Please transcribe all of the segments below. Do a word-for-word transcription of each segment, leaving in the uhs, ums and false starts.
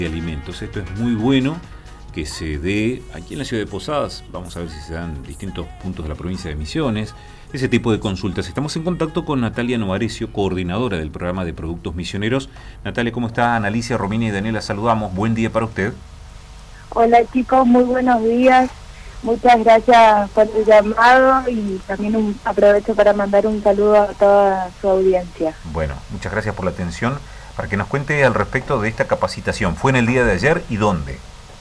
de alimentos. Esto es muy bueno que se dé aquí en la ciudad de Posadas. Vamos a ver si se dan en distintos puntos de la provincia de Misiones ese tipo de consultas. Estamos en contacto con Natalia Novarecio, coordinadora del programa de productos misioneros. Natalia, ¿cómo está? Analicia, Romina y Daniela, saludamos. Buen día para usted. Hola chicos, muy buenos días. Muchas gracias por el llamado y también un, aprovecho para mandar un saludo a toda su audiencia. Bueno, muchas gracias por la atención. Para que nos cuente al respecto de esta capacitación. ¿Fue en el día de ayer y dónde?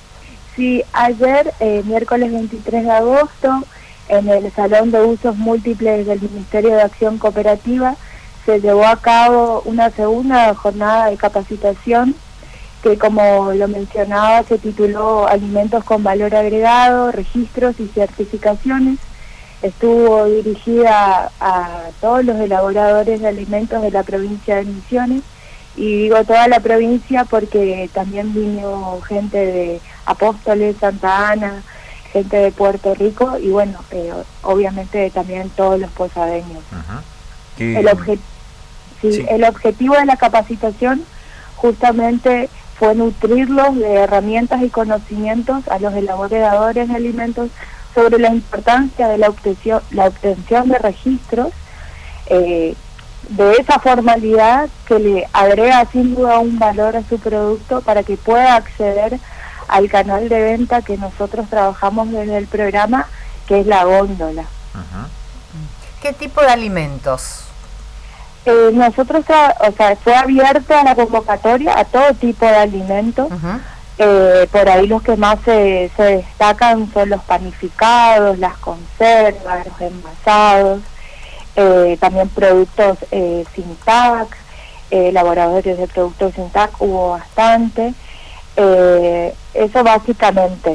Sí, ayer, eh, miércoles veintitrés de agosto, en el Salón de Usos Múltiples del Ministerio de Acción Cooperativa, se llevó a cabo una segunda jornada de capacitación que, como lo mencionaba, se tituló Alimentos con Valor Agregado, Registros y Certificaciones. Estuvo dirigida a todos los elaboradores de alimentos de la provincia de Misiones, y digo toda la provincia porque también vino gente de Apóstoles, Santa Ana, gente de Puerto Rico y bueno, eh, obviamente también todos los posadeños. Uh-huh. el, obje- sí, sí. el objetivo de la capacitación justamente fue nutrirlos de herramientas y conocimientos a los elaboradores de alimentos sobre la importancia de la obtención, la obtención de registros, eh, de esa formalidad que le agrega sin duda un valor a su producto para que pueda acceder al canal de venta que nosotros trabajamos desde el programa, que es la góndola. Uh-huh. ¿Qué tipo de alimentos? Eh, nosotros, tra- o sea, fue abierta la convocatoria a todo tipo de alimentos. Uh-huh. Eh, por ahí los que más se, se destacan son los panificados, las conservas, los envasados, eh, también productos eh, sin T A C, eh, elaboradores de productos sin T A C hubo bastante. Eh, eso básicamente.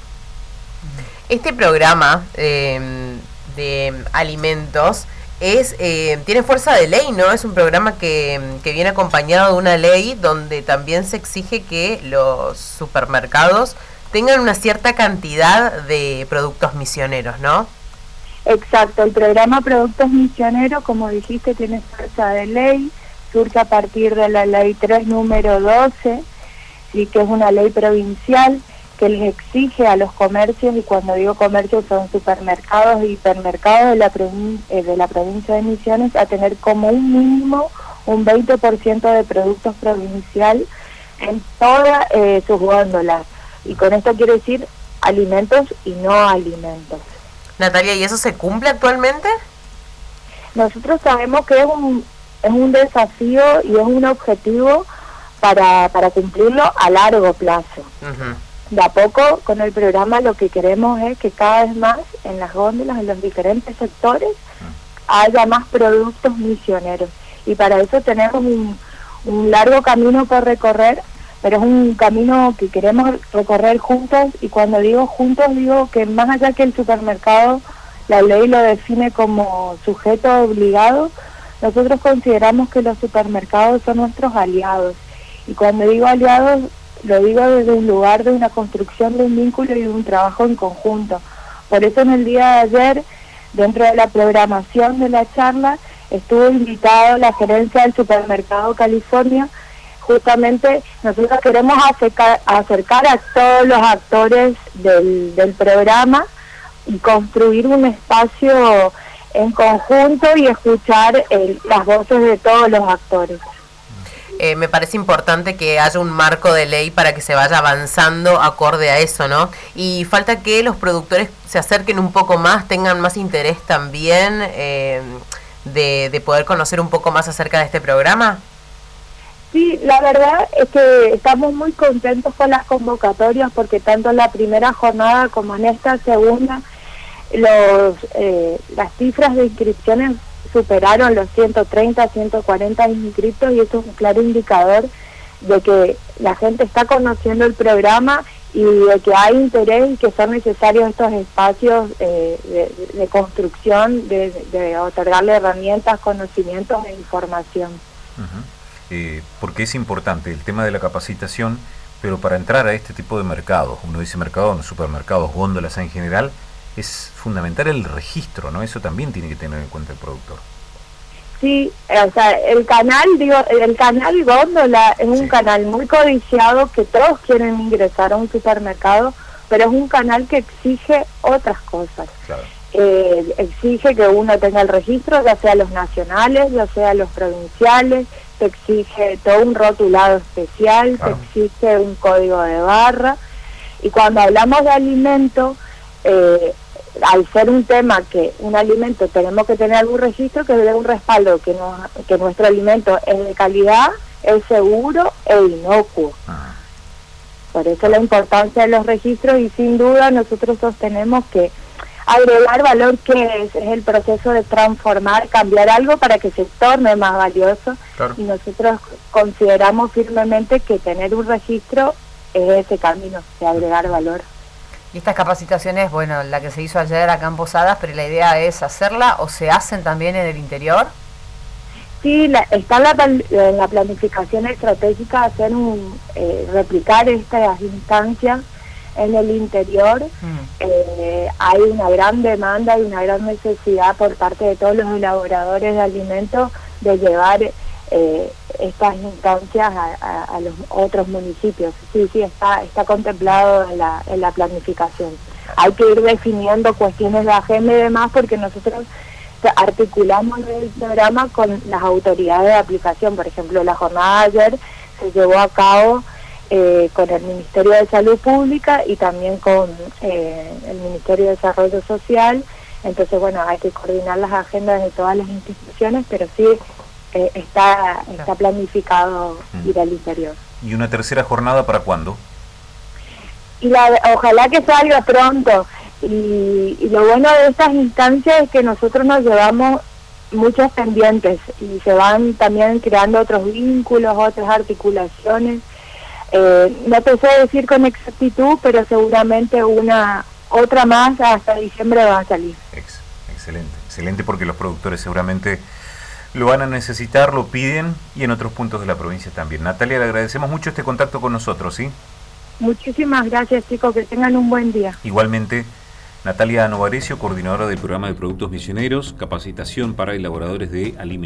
Este programa eh, de alimentos es eh, tiene fuerza de ley, ¿no? Es un programa que, que viene acompañado de una ley donde también se exige que los supermercados tengan una cierta cantidad de productos misioneros, ¿no? Exacto, el programa Productos Misioneros, como dijiste, tiene fuerza de ley, surge a partir de la ley tres número doce, sí, que es una ley provincial que les exige a los comercios, y cuando digo comercios son supermercados y hipermercados de la, provin- eh, de la provincia de Misiones, a tener como un mínimo un veinte por ciento de productos provincial en todas eh, sus góndolas. Y con esto quiero decir alimentos y no alimentos. Natalia, ¿y eso se cumple actualmente? Nosotros sabemos que es un, es un desafío y es un objetivo para, para cumplirlo a largo plazo. Uh-huh. De a poco, con el programa, lo que queremos es que cada vez más en las góndolas, en los diferentes sectores, haya más productos misioneros. Y para eso tenemos un, un largo camino por recorrer, pero es un camino que queremos recorrer juntos, y cuando digo juntos, digo que más allá que el supermercado, la ley lo define como sujeto obligado, nosotros consideramos que los supermercados son nuestros aliados. Y cuando digo aliados, lo digo desde un lugar de una construcción de un vínculo y de un trabajo en conjunto. Por eso en el día de ayer, dentro de la programación de la charla, estuvo invitado la gerencia del Supermercado California. Justamente nosotros queremos acercar, acercar a todos los actores del, del programa y construir un espacio en conjunto y escuchar el, las voces de todos los actores. Eh, me parece importante que haya un marco de ley para que se vaya avanzando acorde a eso, ¿no? Y falta que los productores se acerquen un poco más, tengan más interés también eh, de, de poder conocer un poco más acerca de este programa. Sí, la verdad es que estamos muy contentos con las convocatorias, porque tanto en la primera jornada como en esta segunda, los eh, las cifras de inscripciones superaron los ciento treinta, ciento cuarenta inscritos, y eso es un claro indicador de que la gente está conociendo el programa y de que hay interés y que son necesarios estos espacios eh, de, de construcción, de, de otorgarle herramientas, conocimientos e información. Uh-huh. Eh, porque es importante el tema de la capacitación, pero para entrar a este tipo de mercados, uno dice mercados, supermercados, góndolas en general, es fundamental el registro, ¿no? Eso también tiene que tener en cuenta el productor. Sí, o sea, el canal, digo, el canal Góndola es un Sí. canal muy codiciado que todos quieren ingresar a un supermercado, pero es un canal que exige otras cosas. Claro. Eh, exige que uno tenga el registro, ya sea los nacionales, ya sea los provinciales, te exige todo un rotulado especial, Claro. te exige un código de barra, y cuando hablamos de alimento, eh, al ser un tema que un alimento tenemos que tener algún registro que dé un respaldo, que, no, que nuestro alimento es de calidad, es seguro e inocuo. Ah. Por eso la importancia de los registros, y sin duda nosotros sostenemos que agregar valor, que es, es el proceso de transformar, cambiar algo para que se torne más valioso. Claro. Y nosotros consideramos firmemente que tener un registro es ese camino de agregar valor. Y estas capacitaciones, bueno, la que se hizo ayer acá en Posadas, pero la idea es hacerla o se hacen también en el interior. Sí, la, está en la, plan- en la planificación estratégica hacer un eh, replicar estas instancias en el interior. Mm. Eh, hay una gran demanda y una gran necesidad por parte de todos los elaboradores de alimentos de llevar eh, estas instancias a, a, a los otros municipios. Sí, sí, está está contemplado en la, en la planificación. Hay que ir definiendo cuestiones de agenda y demás, porque nosotros articulamos el programa con las autoridades de aplicación. Por ejemplo, la jornada de ayer se llevó a cabo eh, con el Ministerio de Salud Pública y también con eh, el Ministerio de Desarrollo Social. Entonces, bueno, hay que coordinar las agendas de todas las instituciones, pero sí eh, está está planificado Mm. ir al interior. ¿Y una tercera jornada para cuándo? Y la, ojalá que salga pronto. Y, y lo bueno de estas instancias es que nosotros nos llevamos muchos pendientes y se van también creando otros vínculos, otras articulaciones. Eh, no te sé decir con exactitud, pero seguramente una otra más hasta diciembre va a salir. Ex, excelente, excelente, porque los productores seguramente lo van a necesitar, lo piden, y en otros puntos de la provincia también. Natalia, le agradecemos mucho este contacto con nosotros, ¿sí? Muchísimas gracias, chicos, que tengan un buen día. Igualmente, Natalia Novarecio, coordinadora del programa de Productos Misioneros, capacitación para elaboradores de alimentos.